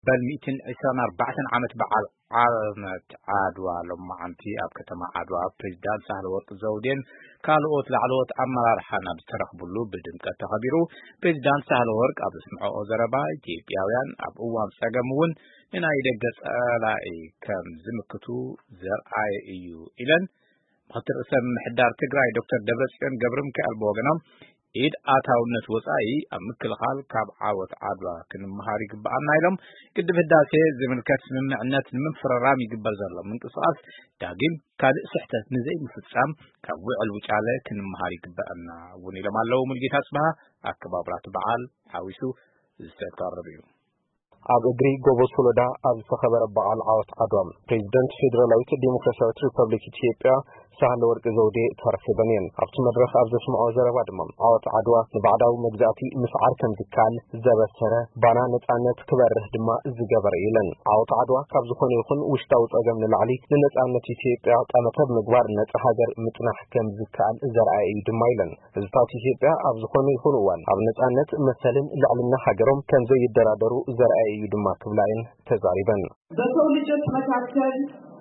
بل 224 عامت بعد عامت عدوى لما عنتي أب كتما عدوى بريزدان سهلورق زودين كالوت لعلوت أمرار حنا بترخبلو بدمكة تخبرو بريزدان سهلورق أب اسمعو أوزربا جيبياويان أب أوام ساقمون إنا يدقس آلائي كم زمكتو زرعي إيو إلن بخطر اسم محدار تقرأي دكتور دبرسيون قبرم كالبوغنام إيد آتاونت وصائي أمكل خال كاب عاوت عادوا كن مهاري قبعنا إلهم قد بهداسي زمن كاتس من معنات من فررامي قبل زرلا من قصاص داقين كاد سحته نزي مفتسام كابوع الوجالة كن مهاري قبعنا وني لما اللو ملقيت اسمها أكبابرات بعال حاويسو زيستيقار ربيو ኣብ እግሪ ጎቦ ሶሎዳ ኣብ ዝተኸበረ በዓል ዓወት ዓድዋ ፕሬዝዳንት ፌደራላዊት ዲሞክራሲያዊት ሪፐብሊክ ኢትዮጵያ ሳህለወርቅ ዘውዴ ተረኺበን እየን። ኣብቲ መድረኽ ኣብ ዘስምዖ ዘረባ ድማ ዓወት ዓድዋ ንባዕዳዊ መግዛእቲ ምስዓር ከም ዝከኣል ዘበሰረ ባና ነፃነት ክበርህ ድማ ዝገበረ ኢለን። ዓወት ዓድዋ ካብ ዝኾነ ይኹን ውሽጣዊ ፀገም ንላዕሊ ንነፃነት ኢትዮጵያ ጠመተ ምግባር ነፃ ሃገር ምጥናሕ ከም ዝከኣል ዘርአየ እዩ ድማ ኢለን። ህዝብታት ኢትዮጵያ ኣብ ዝኾነ ይኹን እዋን ኣብ ነፃነት መሰልን ልዕልና ሃገሮም ከም ዘይደራደሩ ዘርአየ እዩ ድማ ክብላይን ተዛሪበን። በሰው ልጆች መካከል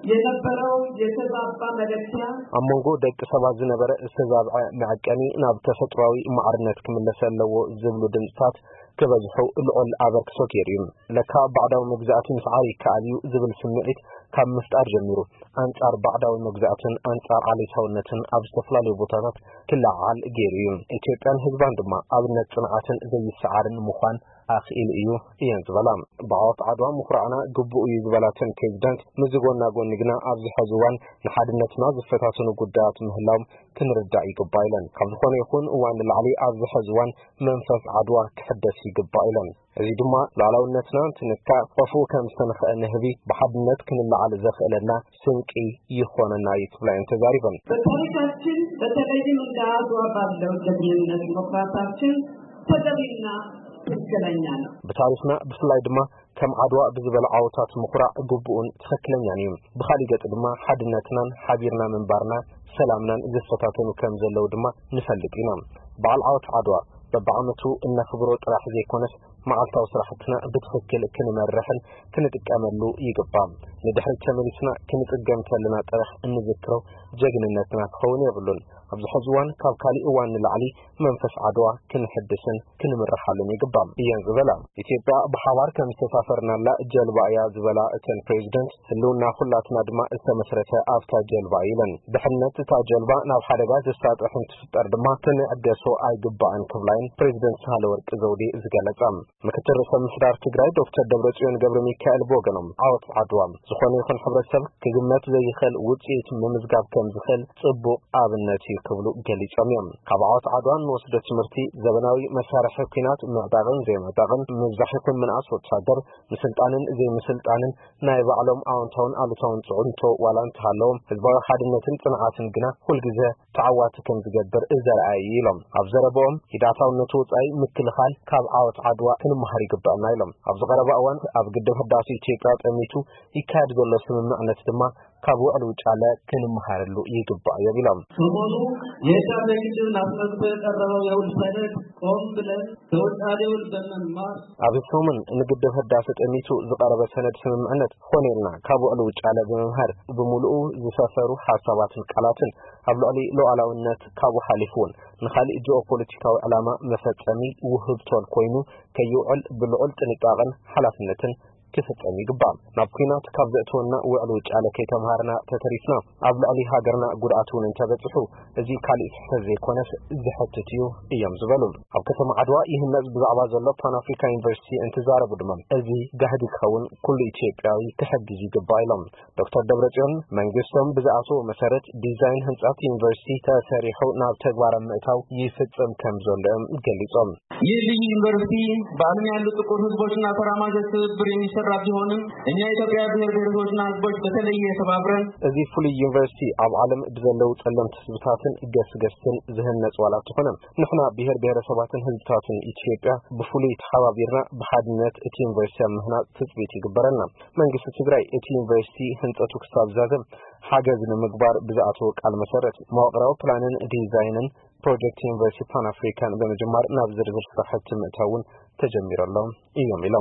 የነበረው የተዛባ መለኪያ አሞንጎ ደቅ ሰባት ዝነበረ ዝተዛብዐ መዐቀኒ ናብ ተፈጥሯዊ ማዕርነት ክምለስ ኣለዎ ዝብሉ ድምፅታት ከበዝሑ ልዑል ኣበርክቶ ገይሩ ለካ ባዕዳዊ መግዛእቲ ምስዓር ይከኣል እዩ ዝብል ስምዒት ካብ ምፍጣር ጀሚሩ አንጻር ባዕዳዊ መግዛእትን አንጻር ዓሌታውነትን ኣብ ዝተፈላለዩ ቦታታት ክለዓል ገይሩ እዩ። ኢትዮጵያን ህዝባን ድማ ኣብነት ጽንዓትን ዘይሰዓርን ምዃን ኣኽኢል እዩ እየን ዝበላም። ብዓወት ዓድዋ ምኹራዕና ግቡእ እዩ ዝበላትን ፕሬዝዳንት ምዝጎና ጎኒ ግና ኣብዚ ሕዚ እዋን ንሓድነትና ዝፈታተኑ ጉዳያት ምህላዎም ክንርዳእ ይግባእ ኢለን። ካብ ዝኾነ ይኹን እዋን ንላዕሊ ኣብዚ ሕዚ እዋን መንፈስ ዓድዋ ክሕደስ ይግባእ ኢለን። እዚ ድማ ሉዓላውነትና እንትንካእ ቆፉ ከም ዝተንኽአ ንህቢ ብሓድነት ክንለዓል ዘኽእለና ስንቂ ይኾነና ይክብላይን ተዛሪበን። በታሪካችን በተለይም እንደ ዓድዋ ባለው ጀግንነት መኩራታችን ተገቢና ትክክለኛ ነው። በታሪክና ብፍላይ ድማ ከም ዓድዋ ብዝበለ ዓወታት ምኹራዕ ግቡእን ትኽክለኛን እዩ። ብኻሊእ ገጽ ድማ ሓድነትናን ሓቢርና ምንባርና ሰላምናን ዝፈታተኑ ከም ዘለው ድማ ንፈልጥ ኢና። በዓል ዓወት ዓድዋ በብዓመቱ እነኽብሮ ጥራሕ ዘይኮነስ መዓልታዊ ስራሕትና ብትኽክል ክንመርሕን ክንጥቀመሉ ይግባእ። ንድሕሪት ተመሊስና ክንጽገም ከለና ጥራሕ እንዝክሮ ጀግንነትና ክኸውን የብሉን። ኣብዚ ሕዚ እዋን ካብ ካሊእ እዋን ንላዕሊ መንፈስ ዓድዋ ክንሕድስን ክንምርሓልን ይግባእ እየን ዝበላ። ኢትዮጵያ ብሓባር ከም ዝተሳፈርናላ ጀልባ እያ ዝበላ እተን ፕሬዝደንት ህልውና ኩላትና ድማ ዝተመስረተ ኣብታ ጀልባ ኢለን። ድሕነት እታ ጀልባ ናብ ሓደጋ ዘሳጥሕ እንትፍጠር ድማ ክንዕገሶ ኣይግባእን ክብላይን ፕሬዝደንት ሳህለወርቅ ዘውዴ ዝገለጻ። ምክትል ርዕሰ ምሕዳር ትግራይ ዶክተር ደብረጽዮን ገብረ ሚካኤል ብወገኖም ዓወት ዓድዋ ዝኾነ ይኹን ሕብረተሰብ ክግመት ዘይኽእል ውፅኢት ምምዝጋብ ከም ዝኽእል ጽቡቕ ኣብነት እዩ ክብሉ ገሊጾም እዮም። ካብ ዓወት ዓድዋ ንወስዶ ትምህርቲ ዘበናዊ መሳርሒ ኩናት ምዕዳቕን ዘይምዕዳቕን ምብዛሕ ይኹን ምንኣስ ወታደር ምስልጣንን ዘይምስልጣንን ናይ ባዕሎም ኣዎንታውን ኣሉታውን ጽዕንቶ ዋላ እንትሃለዎም ህዝባዊ ሓድነትን ጽንዓትን ግና ኩልግዜ ተዓዋቲ ከም ዝገብር ዘርአየ ኢሎም። ኣብ ዘረብኦም ሂዳታውነቱ ወጻኢ ምክልኻል ካብ ዓወት ዓድዋ ክንመሃር ይግባእና ኢሎም። ኣብ ዝቐረባ እዋን ኣብ ግድብ ህዳሴ ኢትዮጵያ ጠሚቱ ይካየድ ዘሎ ስምምዕነት ድማ ካብ ውዕል ውጫለ ክንመሃረሉ ይግባእ ኢሎም። ሰሞኑ የህዳሴ ግድብን አስመልክቶ የቀረበው የውል ሰነድ ቆም ብለን ከውጫሌ ውል በመማር ኣብ ሰሙን ንግድብ ህዳሴ ጠሚቱ ዝቐረበ ሰነድ ስምምዕነት ኾነልና ካብ ውዕል ውጫለ በመምሃር ብምሉኡ ዝሰፈሩ ሓሳባትን ቃላትን ኣብ ልዕሊ ሉዓላውነት ካብኡ ሓሊፉን ንኻሊእ ጂኦፖለቲካዊ ዕላማ መፈጸሚ ውህብቶን ኮይኑ ከይውዕል ብልዑል ጥንቃቐን ሓላፍነትን ክፍጸም ይግባእ። ናብ ኩናት ካብ ዘእትወና ውዕል ውጫለ ከይተምሃርና ተተሪፍና ኣብ ልዕሊ ሃገርና ጉድኣት እውን እንተበፅሑ እዚ ካሊእ ስሕተት ዘይኮነስ ዝሕትት እዩ እዮም ዝበሉ። ኣብ ከተማ ዓድዋ ይህነፅ ብዛዕባ ዘሎ ፓን ኣፍሪካ ዩኒቨርሲቲ እንትዛረቡ ድማ እዚ ጋህዲ ክኸውን ኩሉ ኢትዮጵያዊ ክሕግዝ ይግባእ ኢሎም። ዶክተር ደብረጽዮን መንግስቶም ብዝኣተዎ መሰረት ዲዛይን ህንጻት ዩኒቨርሲቲ ተሰሪሑ ናብ ተግባር ምእታው ይፍጽም ከም ዘሎኦም ገሊጾም። ይህ ልዩ ዩኒቨርሲቲ በዓለም ያሉ ጥቁር ህዝቦችና ተራማጆች ትብብር የሚሰራ ቢሆንም እኛ የኢትዮጵያ ብሔር ብሔረሰቦችና ህዝቦች በተለየ ተባብረን እዚ ፍሉይ ዩኒቨርሲቲ ኣብ ዓለም ብዘለው ጸለምቲ ህዝብታትን ገስገስትን ዝህነጽ ዋላ ትኾነ ንሕና ብሔር ብሔረሰባትን ህዝብታትን ኢትዮጵያ ብፍሉይ ተሓባቢርና ብሓድነት እቲ ዩኒቨርሲቲ ምህናጽ ትጽቢት ይግበረልና። መንግስቲ ትግራይ እቲ ዩኒቨርሲቲ ህንጸቱ ክሳብ ዛዘም ሓገዝ ንምግባር ብዝኣተዎ ቃል መሰረት መዋቕራዊ ፕላንን ዲዛይንን ፕሮጀክት ዩኒቨርሲቲ ፓን አፍሪካን በመጀመር ናብ ዝርዝር ስራሕቲ ምእታውን ተጀሚሮሎም እዮም ኢሎም።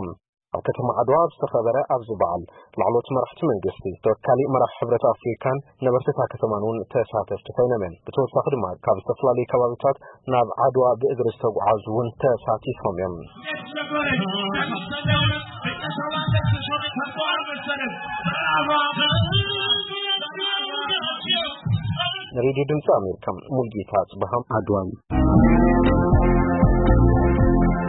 ኣብ ከተማ ዓድዋ ዝተኸበረ ኣብዚ በዓል ላዕሎት መራሕቲ መንግስቲ ተወካሊ መራሒ ሕብረት ኣፍሪካን ነበርትታ ከተማን እውን ተሳተፍቲ ኮይኖም ብተወሳኺ ድማ ካብ ዝተፈላለዩ ከባቢታት ናብ ዓድዋ ብእግሪ ዝተጓዓዙ እውን ተሳቲፎም እዮም ሬዲዮ ድምፂ ኣሜሪካ ሙልጌታ ጽባሃም ዓድዋ